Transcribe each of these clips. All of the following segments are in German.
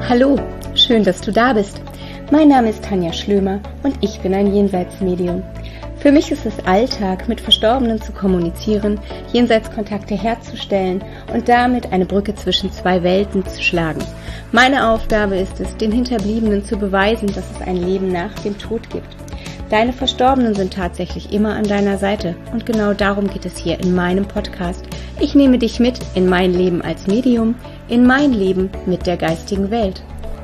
Hallo, schön, dass du da bist. Mein Name ist Tanja Schlömer und ich bin ein Jenseitsmedium. Für mich ist es Alltag, mit Verstorbenen zu kommunizieren, Jenseitskontakte herzustellen und damit eine Brücke zwischen zwei Welten zu schlagen. Meine Aufgabe ist es, den Hinterbliebenen zu beweisen, dass es ein Leben nach dem Tod gibt. Deine Verstorbenen sind tatsächlich immer an deiner Seite und genau darum geht es hier in meinem Podcast. Ich nehme dich mit in mein Leben als Medium, in mein Leben mit der geistigen Welt.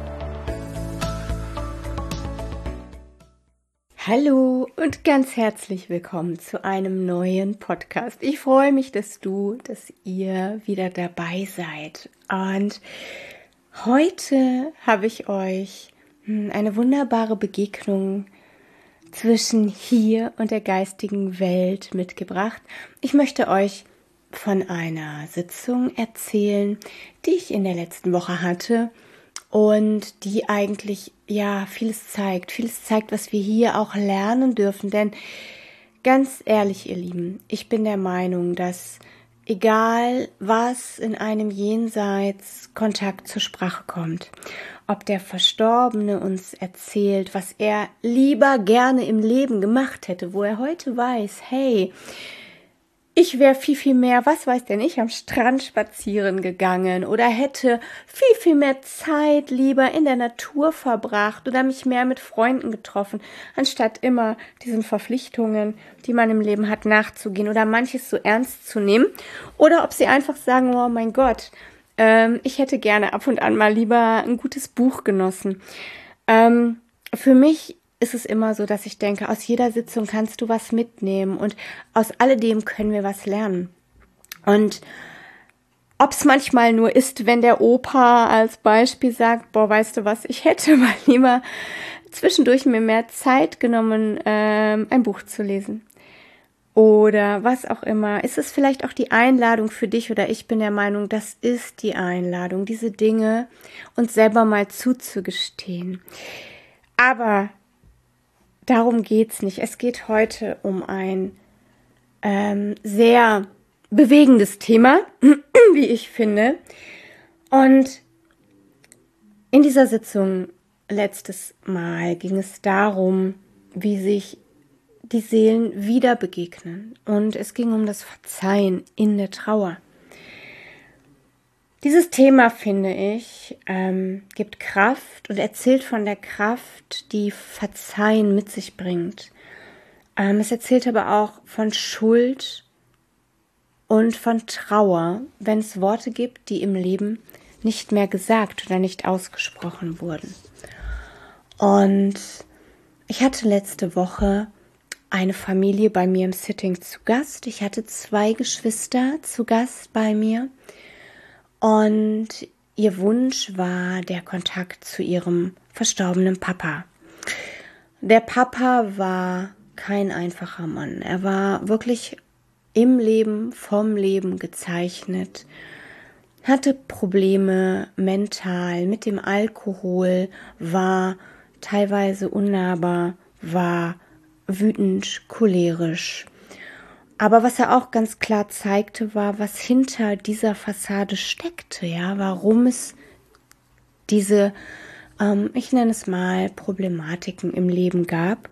Hallo und ganz herzlich willkommen zu einem neuen Podcast. Ich freue mich, dass ihr wieder dabei seid. Und heute habe ich euch eine wunderbare Begegnung zwischen hier und der geistigen Welt mitgebracht. Ich möchte euch von einer Sitzung erzählen, die ich in der letzten Woche hatte und die eigentlich vieles zeigt, was wir hier auch lernen dürfen. Denn ganz ehrlich, ihr Lieben, ich bin der Meinung, dass egal was in einem Jenseitskontakt zur Sprache kommt, ob der Verstorbene uns erzählt, was er lieber gerne im Leben gemacht hätte, wo er heute weiß, hey, ich wäre viel mehr, was weiß denn ich, am Strand spazieren gegangen oder hätte viel mehr Zeit lieber in der Natur verbracht oder mich mehr mit Freunden getroffen, anstatt immer diesen Verpflichtungen, die man im Leben hat, nachzugehen oder manches so ernst zu nehmen. Oder ob sie einfach sagen, oh mein Gott, ich hätte gerne ab und an mal lieber ein gutes Buch genossen. Für mich ist es immer so, dass ich denke, aus jeder Sitzung kannst du was mitnehmen und aus alledem können wir was lernen. Und ob es manchmal nur ist, wenn der Opa als Beispiel sagt, boah, weißt du was, ich hätte mal lieber zwischendurch mir mehr Zeit genommen, ein Buch zu lesen. Oder was auch immer. Ist es vielleicht auch die Einladung für dich oder ich bin der Meinung, das ist die Einladung, diese Dinge uns selber mal zuzugestehen. Aber darum geht's nicht. Es geht heute um ein sehr bewegendes Thema, wie ich finde. Und in dieser Sitzung letztes Mal ging es darum, wie sich die Seelen wieder begegnen. Und es ging um das Verzeihen in der Trauer. Dieses Thema, finde ich, gibt Kraft und erzählt von der Kraft, die Verzeihen mit sich bringt. Es erzählt aber auch von Schuld und von Trauer, wenn es Worte gibt, die im Leben nicht mehr gesagt oder nicht ausgesprochen wurden. Und ich hatte letzte Woche eine Familie bei mir im Sitting zu Gast. Ich hatte 2 Geschwister zu Gast bei mir. Und ihr Wunsch war der Kontakt zu ihrem verstorbenen Papa. Der Papa war kein einfacher Mann. Er war wirklich im Leben, vom Leben gezeichnet, hatte Probleme mental mit dem Alkohol, war teilweise unnahbar, war wütend, cholerisch. Aber was er auch ganz klar zeigte, war, was hinter dieser Fassade steckte, warum es diese, ich nenne es mal, Problematiken im Leben gab.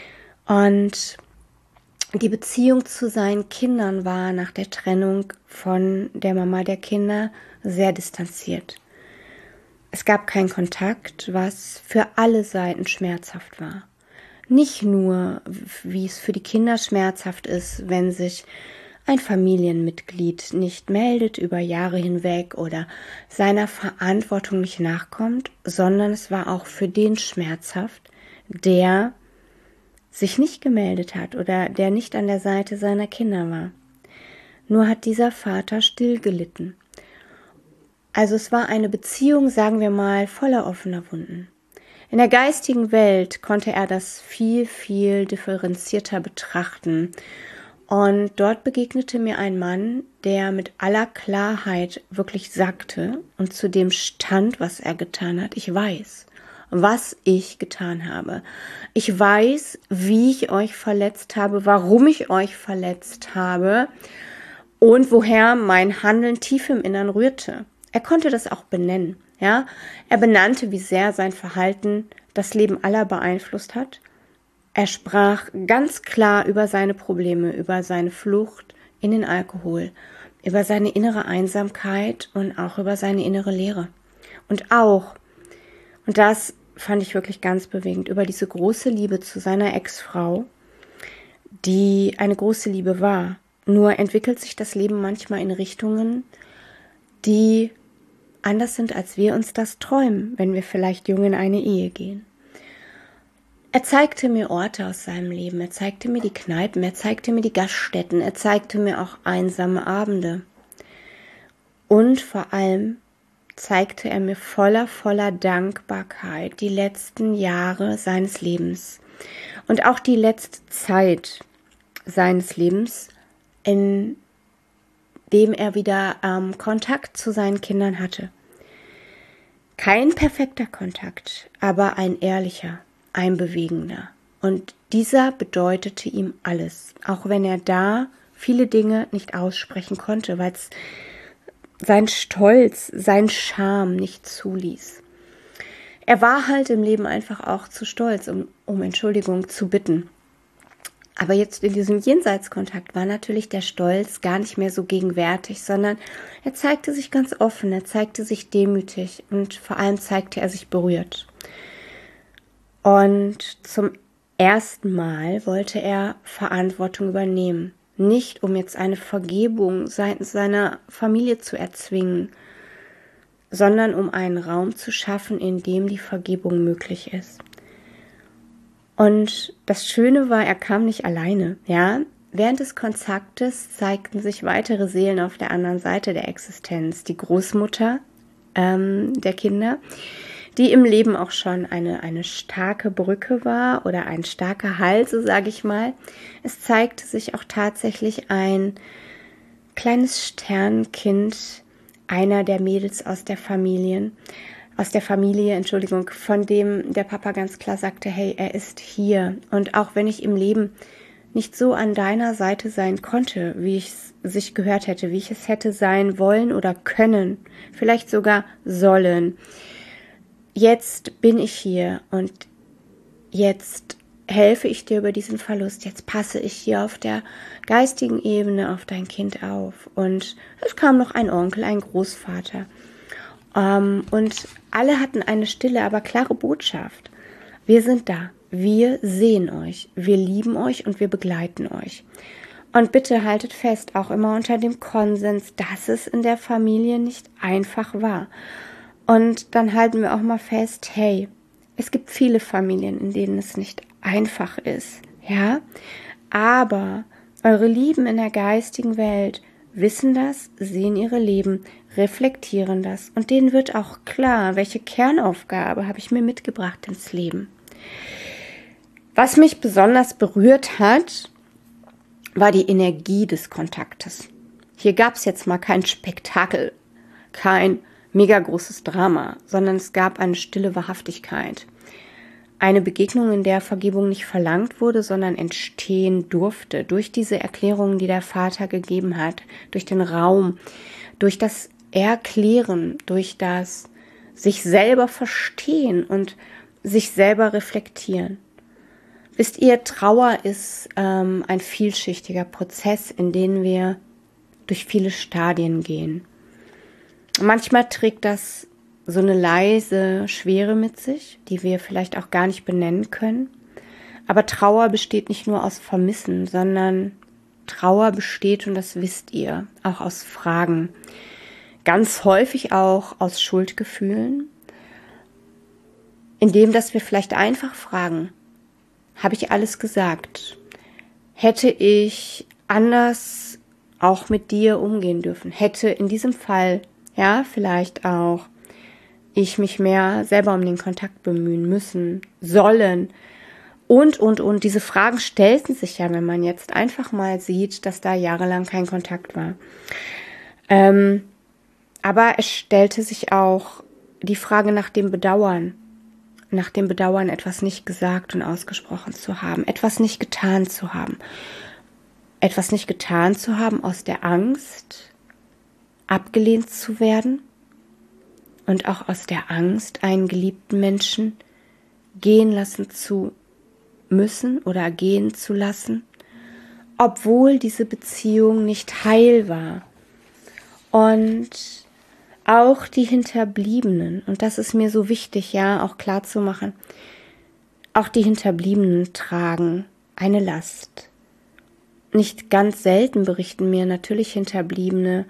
Und die Beziehung zu seinen Kindern war nach der Trennung von der Mama der Kinder sehr distanziert. Es gab keinen Kontakt, was für alle Seiten schmerzhaft war. Nicht nur, wie es für die Kinder schmerzhaft ist, wenn sich ein Familienmitglied nicht meldet über Jahre hinweg oder seiner Verantwortung nicht nachkommt, sondern es war auch für den schmerzhaft, der sich nicht gemeldet hat oder der nicht an der Seite seiner Kinder war. Nur hat dieser Vater still gelitten. Also es war eine Beziehung, sagen wir mal, voller offener Wunden. In der geistigen Welt konnte er das viel differenzierter betrachten. Und dort begegnete mir ein Mann, der mit aller Klarheit wirklich sagte und zu dem stand, was er getan hat. Ich weiß, was ich getan habe. Ich weiß, wie ich euch verletzt habe, warum ich euch verletzt habe und woher mein Handeln tief im Innern rührte. Er konnte das auch benennen. Ja, er benannte, wie sehr sein Verhalten das Leben aller beeinflusst hat. Er sprach ganz klar über seine Probleme, über seine Flucht in den Alkohol, über seine innere Einsamkeit und auch über seine innere Leere. Und auch, und das fand ich wirklich ganz bewegend, über diese große Liebe zu seiner Ex-Frau, die eine große Liebe war. Nur entwickelt sich das Leben manchmal in Richtungen, die anders sind, als wir uns das träumen, wenn wir vielleicht jung in eine Ehe gehen. Er zeigte mir Orte aus seinem Leben, er zeigte mir die Kneipen, er zeigte mir die Gaststätten, er zeigte mir auch einsame Abende. Und vor allem zeigte er mir voller Dankbarkeit die letzten Jahre seines Lebens und auch die letzte Zeit seines Lebens, in dem er wieder Kontakt zu seinen Kindern hatte. Kein perfekter Kontakt, aber ein ehrlicher, ein bewegender. Und dieser bedeutete ihm alles, auch wenn er da viele Dinge nicht aussprechen konnte, weil es sein Stolz, sein Charme nicht zuließ. Er war halt im Leben einfach auch zu stolz, um Entschuldigung zu bitten. Aber jetzt in diesem Jenseitskontakt war natürlich der Stolz gar nicht mehr so gegenwärtig, sondern er zeigte sich ganz offen, er zeigte sich demütig und vor allem zeigte er sich berührt. Und zum ersten Mal wollte er Verantwortung übernehmen. Nicht, um jetzt eine Vergebung seitens seiner Familie zu erzwingen, sondern um einen Raum zu schaffen, in dem die Vergebung möglich ist. Und das Schöne war, er kam nicht alleine, ja. Während des Kontaktes zeigten sich weitere Seelen auf der anderen Seite der Existenz. Die Großmutter der Kinder, die im Leben auch schon eine starke Brücke war oder ein starker Halt, so sage ich mal. Es zeigte sich auch tatsächlich ein kleines Sternkind einer der Mädels aus der Familie, von dem der Papa ganz klar sagte, hey, er ist hier. Und auch wenn ich im Leben nicht so an deiner Seite sein konnte, wie ich es sich gehört hätte, wie ich es hätte sein wollen oder können, vielleicht sogar sollen, jetzt bin ich hier und jetzt helfe ich dir über diesen Verlust, jetzt passe ich hier auf der geistigen Ebene auf dein Kind auf. Und es kam noch ein Onkel, ein Großvater. Und alle hatten eine stille, aber klare Botschaft. Wir sind da, wir sehen euch, wir lieben euch und wir begleiten euch. Und bitte haltet fest, auch immer unter dem Konsens, dass es in der Familie nicht einfach war. Und dann halten wir auch mal fest, hey, es gibt viele Familien, in denen es nicht einfach ist, ja, aber eure Lieben in der geistigen Welt wissen das, sehen ihre Leben, reflektieren das und denen wird auch klar, welche Kernaufgabe habe ich mir mitgebracht ins Leben. Was mich besonders berührt hat, war die Energie des Kontaktes. Hier gab es jetzt mal kein Spektakel, kein mega großes Drama, sondern es gab eine stille Wahrhaftigkeit. Eine Begegnung, in der Vergebung nicht verlangt wurde, sondern entstehen durfte. Durch diese Erklärungen, die der Vater gegeben hat, durch den Raum, durch das Erklären, durch das sich selber verstehen und sich selber reflektieren. Wisst ihr, Trauer ist ein vielschichtiger Prozess, in den wir durch viele Stadien gehen. Manchmal trägt das so eine leise Schwere mit sich, die wir vielleicht auch gar nicht benennen können. Aber Trauer besteht nicht nur aus Vermissen, sondern Trauer besteht, und das wisst ihr, auch aus Fragen. Ganz häufig auch aus Schuldgefühlen, indem dass wir vielleicht einfach fragen, habe ich alles gesagt? Hätte ich anders auch mit dir umgehen dürfen? Hätte in diesem Fall, ja, vielleicht auch ich mich mehr selber um den Kontakt bemühen müssen, sollen und. Diese Fragen stellten sich ja, wenn man jetzt einfach mal sieht, dass da jahrelang kein Kontakt war. Aber es stellte sich auch die Frage nach dem Bedauern, etwas nicht gesagt und ausgesprochen zu haben, etwas nicht getan zu haben. Etwas nicht getan zu haben aus der Angst, abgelehnt zu werden. und auch aus der Angst, einen geliebten Menschen gehen lassen zu müssen oder gehen zu lassen, obwohl diese Beziehung nicht heil war. Und auch die Hinterbliebenen, und das ist mir so wichtig, ja, auch klar zu machen, auch die Hinterbliebenen tragen eine Last. Nicht ganz selten berichten mir natürlich Hinterbliebene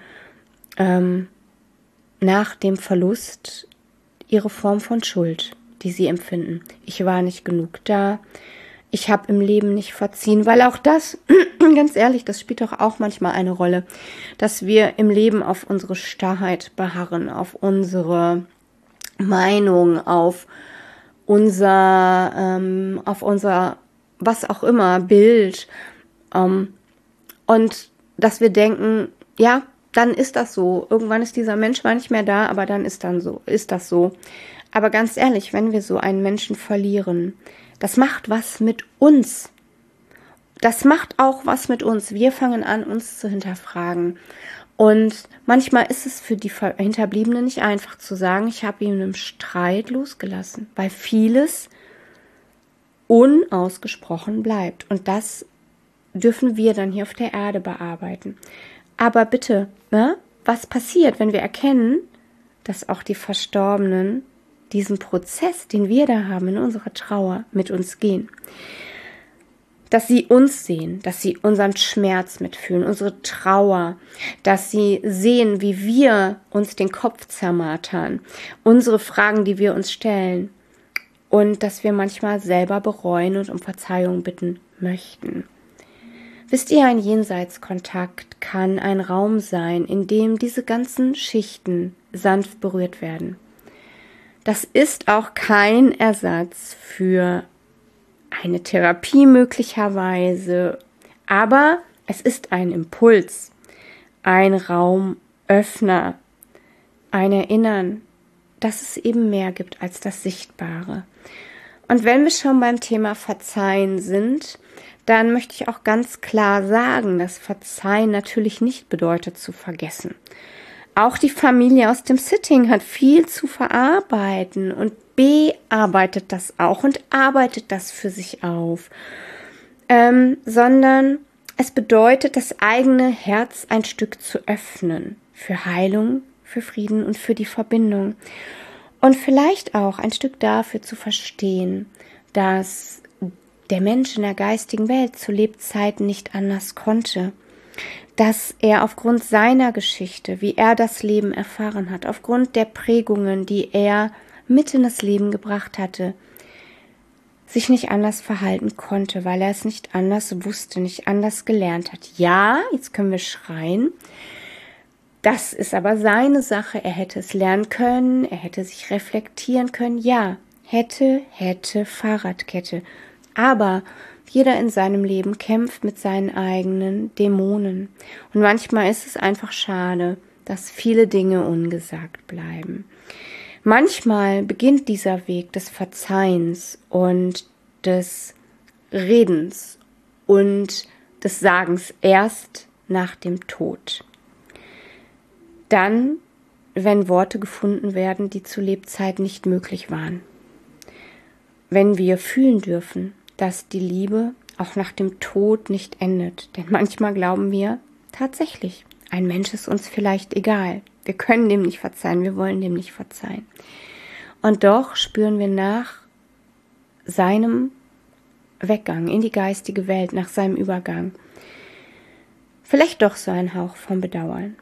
nach dem Verlust ihre Form von Schuld, die sie empfinden. Ich war nicht genug da, ich habe im Leben nicht verziehen, weil auch das, ganz ehrlich, das spielt doch auch manchmal eine Rolle, dass wir im Leben auf unsere Starrheit beharren, auf unsere Meinung, auf unser was auch immer, Bild, und dass wir denken, ja, dann ist das so. Irgendwann ist dieser Mensch mal nicht mehr da, aber dann ist das so. Aber ganz ehrlich, wenn wir so einen Menschen verlieren, das macht was mit uns. Das macht auch was mit uns. Wir fangen an, uns zu hinterfragen. Und manchmal ist es für die Hinterbliebenen nicht einfach zu sagen, ich habe ihn im Streit losgelassen, weil vieles unausgesprochen bleibt. Und das dürfen wir dann hier auf der Erde bearbeiten. Aber bitte, ne, was passiert, wenn wir erkennen, dass auch die Verstorbenen diesen Prozess, den wir da haben in unserer Trauer, mit uns gehen? Dass sie uns sehen, dass sie unseren Schmerz mitfühlen, unsere Trauer, dass sie sehen, wie wir uns den Kopf zermartern, unsere Fragen, die wir uns stellen, und dass wir manchmal selber bereuen und um Verzeihung bitten möchten. Wisst ihr, ein Jenseitskontakt kann ein Raum sein, in dem diese ganzen Schichten sanft berührt werden. Das ist auch kein Ersatz für eine Therapie möglicherweise, aber es ist ein Impuls, ein Raumöffner, ein Erinnern, dass es eben mehr gibt als das Sichtbare. Und wenn wir schon beim Thema Verzeihen sind, dann möchte ich auch ganz klar sagen, dass Verzeihen natürlich nicht bedeutet zu vergessen. Auch die Familie aus dem Sitting hat viel zu verarbeiten und bearbeitet das auch und arbeitet das für sich auf. Sondern es bedeutet, das eigene Herz ein Stück zu öffnen für Heilung, für Frieden und für die Verbindung. Und vielleicht auch ein Stück dafür zu verstehen, dass der Mensch in der geistigen Welt zu Lebzeiten nicht anders konnte. Dass er aufgrund seiner Geschichte, wie er das Leben erfahren hat, aufgrund der Prägungen, die er mit in das Leben gebracht hatte, sich nicht anders verhalten konnte, weil er es nicht anders wusste, nicht anders gelernt hat. Ja, jetzt können wir schreien. Das ist aber seine Sache. Er hätte es lernen können, er hätte sich reflektieren können. Ja, hätte, Fahrradkette. Aber jeder in seinem Leben kämpft mit seinen eigenen Dämonen. Und manchmal ist es einfach schade, dass viele Dinge ungesagt bleiben. Manchmal beginnt dieser Weg des Verzeihens und des Redens und des Sagens erst nach dem Tod. Dann, wenn Worte gefunden werden, die zu Lebzeiten nicht möglich waren. Wenn wir fühlen dürfen, dass die Liebe auch nach dem Tod nicht endet. Denn manchmal glauben wir tatsächlich, ein Mensch ist uns vielleicht egal. Wir können dem nicht verzeihen, wir wollen dem nicht verzeihen. Und doch spüren wir nach seinem Weggang in die geistige Welt, nach seinem Übergang, vielleicht doch so ein Hauch vom Bedauern.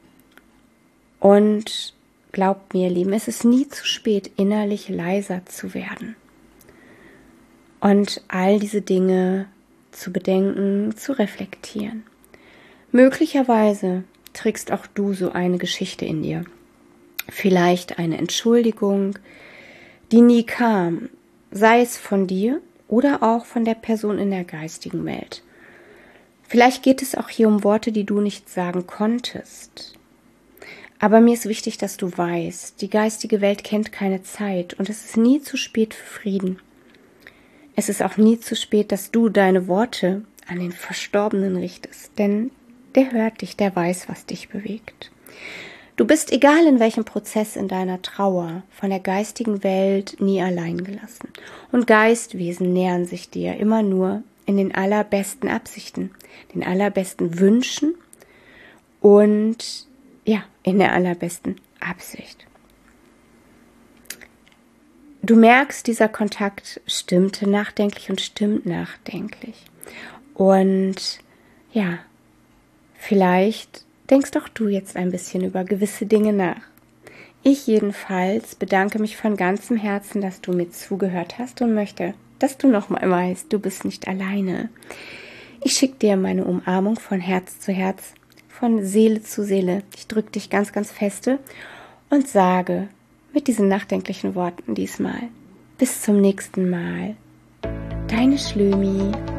Und glaubt mir, Lieben, es ist nie zu spät, innerlich leiser zu werden. Und all diese Dinge zu bedenken, zu reflektieren. Möglicherweise trägst auch du so eine Geschichte in dir. Vielleicht eine Entschuldigung, die nie kam, sei es von dir oder auch von der Person in der geistigen Welt. Vielleicht geht es auch hier um Worte, die du nicht sagen konntest. Aber mir ist wichtig, dass du weißt, die geistige Welt kennt keine Zeit und es ist nie zu spät für Frieden. Es ist auch nie zu spät, dass du deine Worte an den Verstorbenen richtest, denn der hört dich, der weiß, was dich bewegt. Du bist, egal in welchem Prozess in deiner Trauer, von der geistigen Welt nie allein gelassen. Und Geistwesen nähern sich dir immer nur in den allerbesten Absichten, den allerbesten Wünschen und ja, in der allerbesten Absicht. Du merkst, dieser Kontakt stimmte nachdenklich und stimmt nachdenklich. Und ja, vielleicht denkst auch du jetzt ein bisschen über gewisse Dinge nach. Ich jedenfalls bedanke mich von ganzem Herzen, dass du mir zugehört hast und möchte, dass du nochmal weißt, du bist nicht alleine. Ich schicke dir meine Umarmung von Herz zu Herz, von Seele zu Seele. Ich drücke dich ganz, ganz feste und sage mit diesen nachdenklichen Worten diesmal: bis zum nächsten Mal. Deine Schlömi.